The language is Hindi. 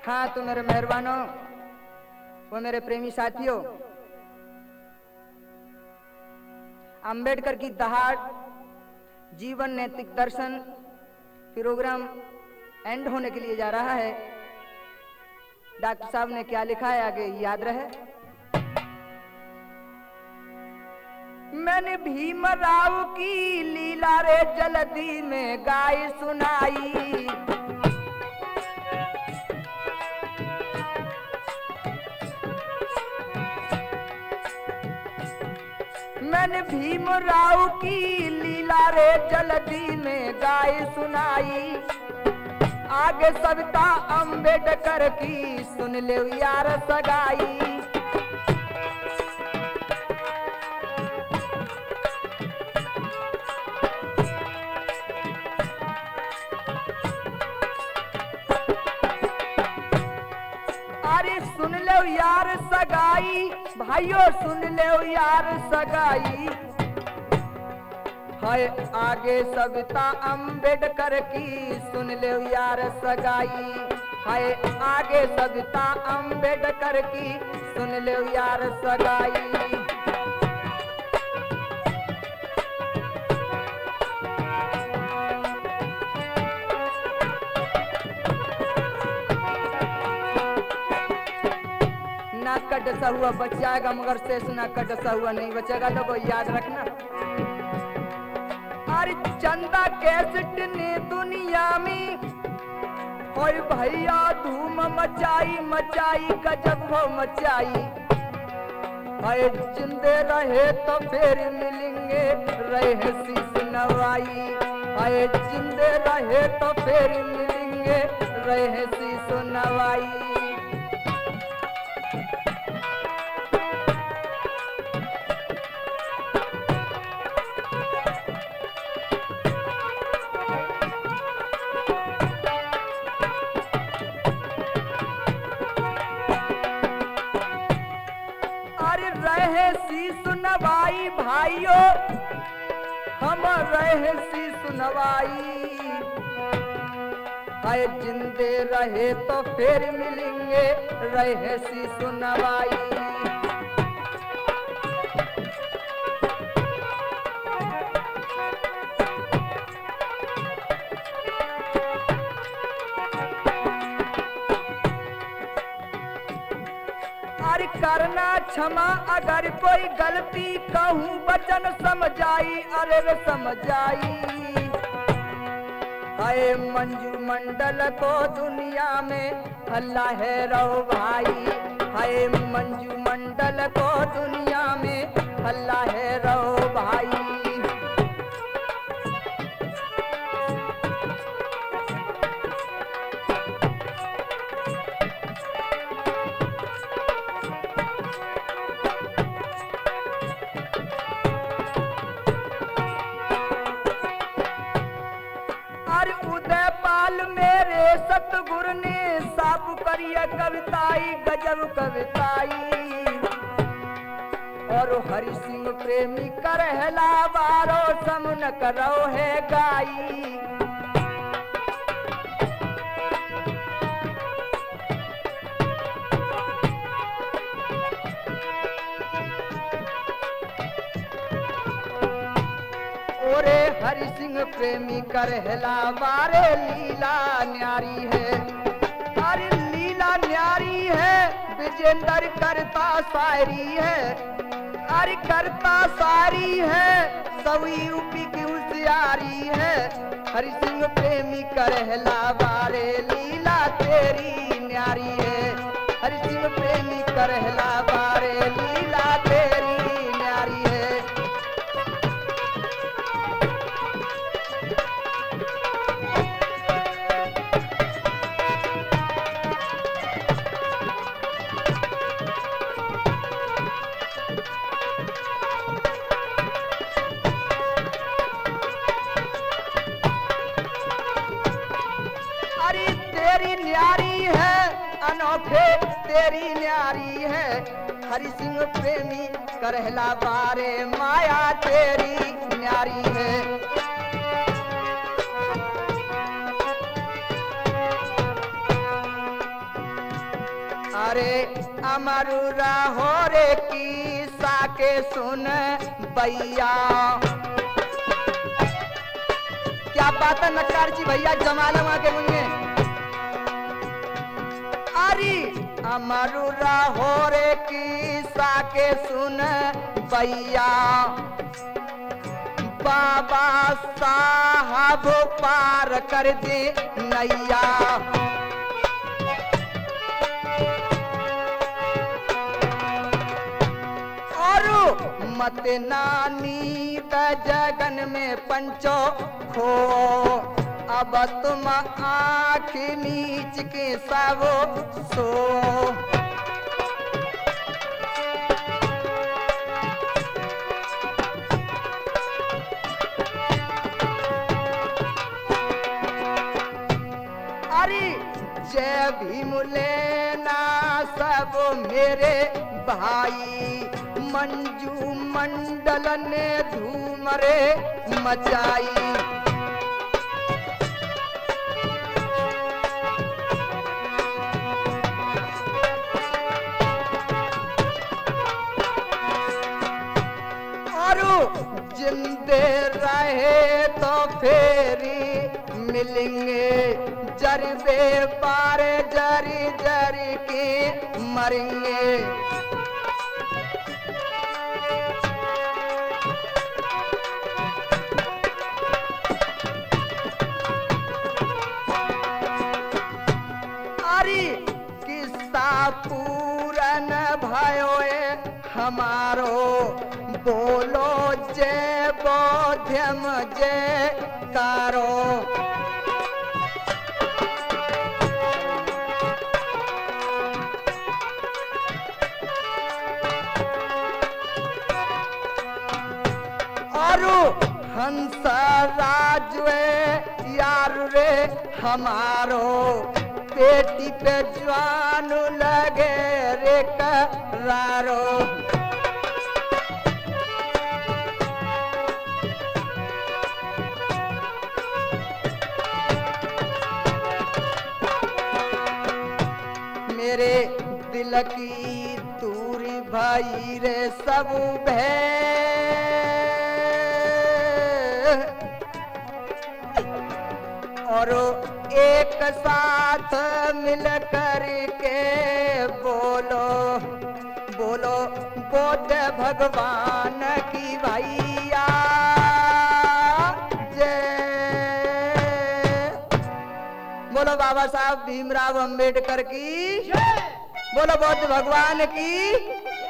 हाँ तो मेरे मेहरबानों, वो मेरे प्रेमी साथियों, अंबेडकर की दहाड़ जीवन नैतिक दर्शन प्रोग्राम एंड होने के लिए जा रहा है। डॉक्टर साहब ने क्या लिखा है आगे याद रहे। मैंने भीमराव की लीला रे जल्दी में गाय सुनाई, मैंने भीमराव की लीला रे जल्दी में गाय सुनाई। आगे सविता अंबेडकर की सुन ले यार सगाई। अरे सुन ले यार सगाई, भाइयों सुन ले यार सगाई। हाय आगे सविता अंबेडकर की सुन ले यार सगाई। हाय आगे सविता अंबेडकर की सुन ले यार सगाई। नाक का डसा हुआ बच जाएगा मगर शेष नाक का डसा हुआ नहीं बचेगा, लोगों याद रखना। अरे चंदा कैसेट ने दुनिया में ओए भैया धूम मचाई मचाई गजब हो मचाई। हाय जिंदे रहे तो फिर मिलेंगे रहे शीश नवाई। हाय जिंदे रहे तो फिर मिलेंगे रहे शीश नवाई। रहे सी सुनवाई भाइयों, हम रहे सी सुनवाई। हाय जिंदे रहे तो फिर मिलेंगे रहे सी सुनवाई। करना क्षमा अगर कोई गलती कहूँ वचन समझाई अरे वे समझाई। हाय मंजू मंडल को दुनिया में हल्ला है रो भाई। हाय मंजू मंडल को दुनिया में हल्ला है रो भाई। मेरे सतगुरु ने साफ करिए कविताई गजब कविताई। और हरि सिंह प्रेमी करहला बारो समन करो है गाई। ओरे हरि सिंह प्रेमी करहला बारे लीला न्यारी है। अरे लीला न्यारी है विजेंद्र करता शायरी है। अरे करता शायरी है सब यूपी की होशियारी है। हरि सिंह प्रेमी करहला बारे लीला तेरी न्यारी है। हरि सिंह प्रेमी करहला बारे लीला तेरी न्यारी है। न्यारी है अनोखे तेरी न्यारी है। हरि सिंह प्रेमी करहला बारे माया तेरी न्यारी है। अरे अमरुरा हो रे की साके सुन भैया। क्या बात है नकार जी भैया जमाला वहां के मुझे। अरे अमरुरा हो रे की साके सुन भैया। बाबा साहब पार कर दे नैया। और मत नानी जगन में पंचो खो। अब तुम आँख नीच के सब सो। जय भीम लेना सब मेरे भाई। मंजू मंडल ने धूम रे मचाई। और जिंदे रहे तो फेरी मिलेंगे। जरबे पारे जरी जरी के मरेंगे। अरे किस्सा पूरन भयो हमारो। बोलो जय बोध्यम जय कारो। हंस राजवे यार रे हमारो। पेटी पे जवान लगे रे करारो। मेरे दिल की दूरी भाई रे सब भय। और एक साथ मिल कर के बोलो बोलो बोध भगवान की भैया जय। बोलो बाबा साहब भीमराव अंबेडकर की। बोलो बौद्ध भगवान की।